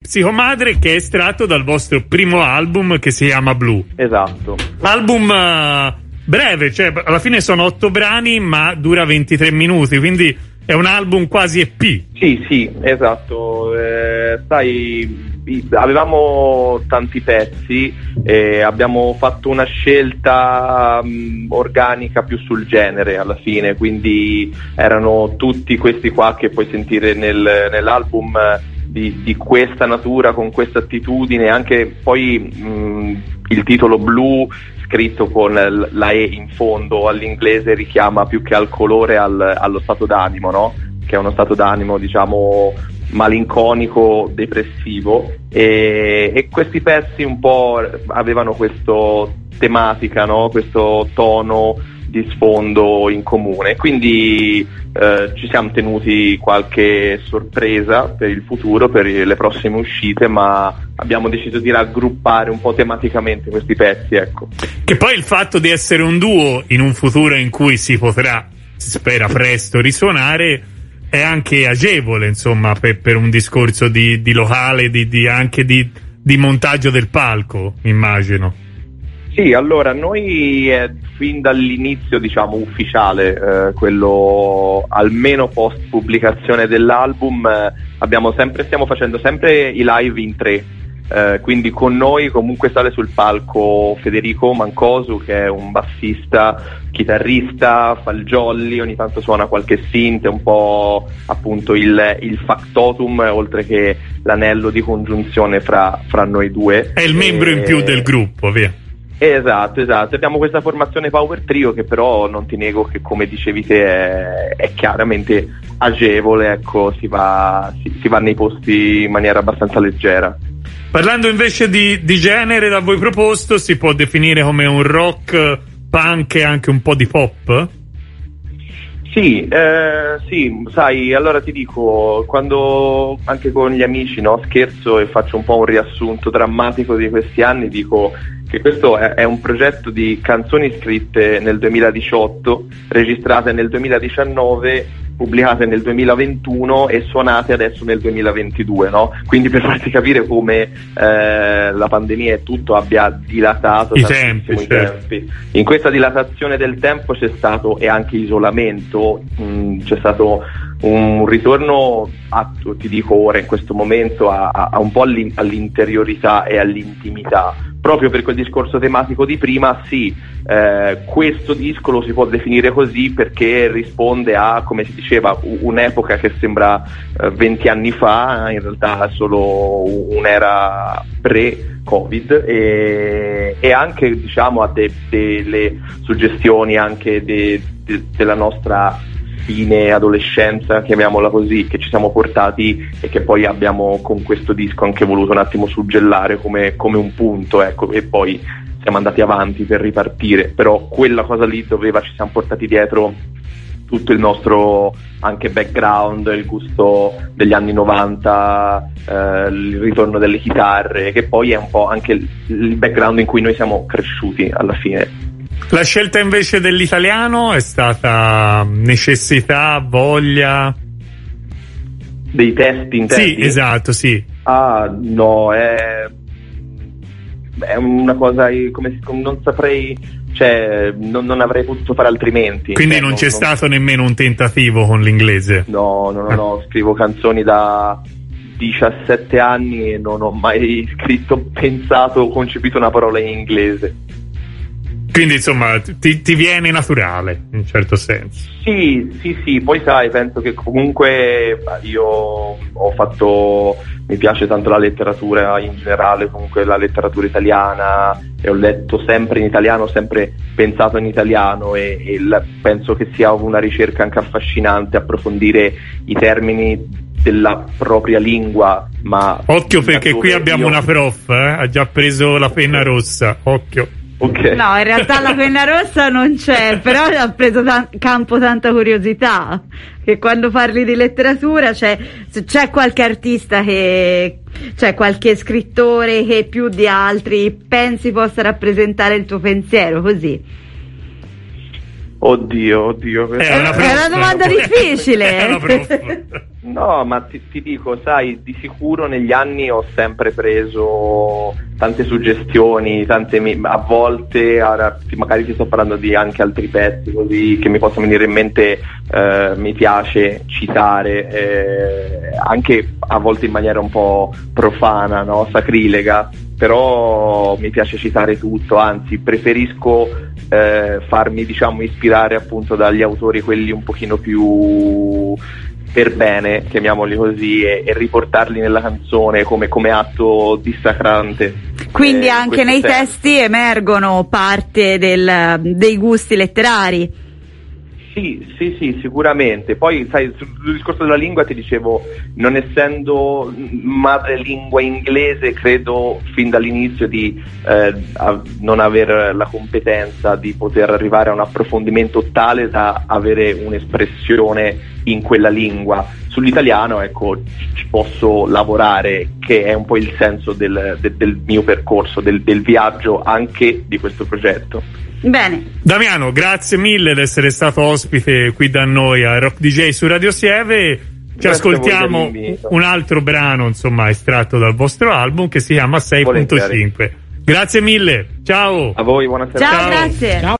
Psicomadre, che è estratto dal vostro primo album che si chiama Blue. Esatto. Album breve, cioè alla fine sono 8 brani ma dura 23 minuti, quindi è un album quasi EP. Sì, esatto. Sai, avevamo tanti pezzi e abbiamo fatto una scelta organica più sul genere alla fine, quindi erano tutti questi qua che puoi sentire nell'album di questa natura, con questa attitudine, anche poi il titolo Blue scritto con la E in fondo all'inglese richiama più che al colore allo stato d'animo, no? Che è uno stato d'animo, diciamo, malinconico, depressivo, e questi pezzi un po' avevano questo tematica, no? Questo tono di sfondo in comune, quindi ci siamo tenuti qualche sorpresa per il futuro, per le prossime uscite, ma abbiamo deciso di raggruppare un po' tematicamente questi pezzi, ecco. Che poi il fatto di essere un duo in un futuro in cui si potrà, si spera presto, risuonare è anche agevole, insomma, per un discorso di locale, anche di montaggio del palco, immagino. Sì, allora noi fin dall'inizio, diciamo, ufficiale, quello almeno post pubblicazione dell'album, stiamo facendo sempre i live in 3. Quindi con noi comunque sale sul palco Federico Mancosu, che è un bassista, chitarrista, fa il jolly, ogni tanto suona qualche synth, un po' appunto il factotum, oltre che l'anello di congiunzione fra noi due. È il membro in più del gruppo, via. Esatto. Abbiamo questa formazione power trio che però non ti nego che, come dicevi te, è chiaramente agevole, ecco, si va nei posti in maniera abbastanza leggera. Parlando invece di genere da voi proposto, si può definire come un rock punk e anche un po' di pop? Sì, sai, allora ti dico, quando anche con gli amici, no, scherzo e faccio un po' un riassunto drammatico di questi anni, dico che questo è un progetto di canzoni scritte nel 2018, registrate nel 2019, pubblicate nel 2021 e suonate adesso nel 2022, no? Quindi per farti capire come la pandemia e tutto abbia dilatato i tempi. In questa dilatazione del tempo c'è stato, e anche isolamento, c'è stato un ritorno ti dico ora in questo momento a un po' all'interiorità e all'intimità, proprio per quel discorso tematico di prima. Sì, questo disco lo si può definire così perché risponde a, come si diceva, un'epoca che sembra 20 anni fa, in realtà è solo un'era pre-Covid, e anche, diciamo, a delle suggestioni anche della nostra fine adolescenza, chiamiamola così, che ci siamo portati e che poi abbiamo con questo disco anche voluto un attimo suggellare come un punto, ecco, e poi siamo andati avanti per ripartire. Però quella cosa lì ci siamo portati dietro tutto il nostro anche background, il gusto degli anni 90, il ritorno delle chitarre, che poi è un po' anche il background in cui noi siamo cresciuti alla fine. La scelta invece dell'italiano è stata necessità, voglia? Dei testi interni? Sì, esatto, sì. Ah, no, è una cosa, non saprei, cioè non avrei potuto fare altrimenti. Quindi non c'è stato nemmeno un tentativo con l'inglese? No, scrivo canzoni da 17 anni e non ho mai pensato o concepito una parola in inglese. Quindi insomma ti viene naturale in un certo senso. Sì, poi sai, penso che comunque io mi piace tanto la letteratura in generale, comunque la letteratura italiana, e ho letto sempre in italiano, ho sempre pensato in italiano, e penso che sia una ricerca anche affascinante approfondire i termini della propria lingua. Ma occhio, perché qui abbiamo una prof, ha già preso la penna rossa, occhio. Okay. No, in realtà la penna rossa non c'è, però ha preso campo tanta curiosità, che quando parli di letteratura c'è qualche artista qualche scrittore che più di altri pensi possa rappresentare il tuo pensiero, così? Oddio, è una domanda difficile. È una prof. No, ma ti dico, sai, di sicuro negli anni ho sempre preso tante suggestioni, a volte, ora magari ti sto parlando di anche altri pezzi così che mi possono venire in mente, mi piace citare, anche a volte in maniera un po' profana, no? Sacrilega, però mi piace citare tutto, anzi preferisco farmi, diciamo, ispirare appunto dagli autori quelli un pochino più per bene, chiamiamoli così, e riportarli nella canzone come atto dissacrante. Quindi anche nei testi emergono parte dei gusti letterari. Sì, sicuramente. Poi sai, sul discorso della lingua ti dicevo, non essendo madrelingua inglese, credo fin dall'inizio di non aver la competenza di poter arrivare a un approfondimento tale da avere un'espressione in quella lingua. Sull'italiano, ecco, ci posso lavorare, che è un po' il senso del mio percorso, del viaggio anche di questo progetto. Bene. Damiano, grazie mille di essere stato ospite qui da noi a Rock DJ su Radio Sieve. Ci ascoltiamo un altro brano, insomma, estratto dal vostro album, che si chiama 6.5. Grazie mille, ciao. A voi, buonasera. Ciao, grazie. Ciao.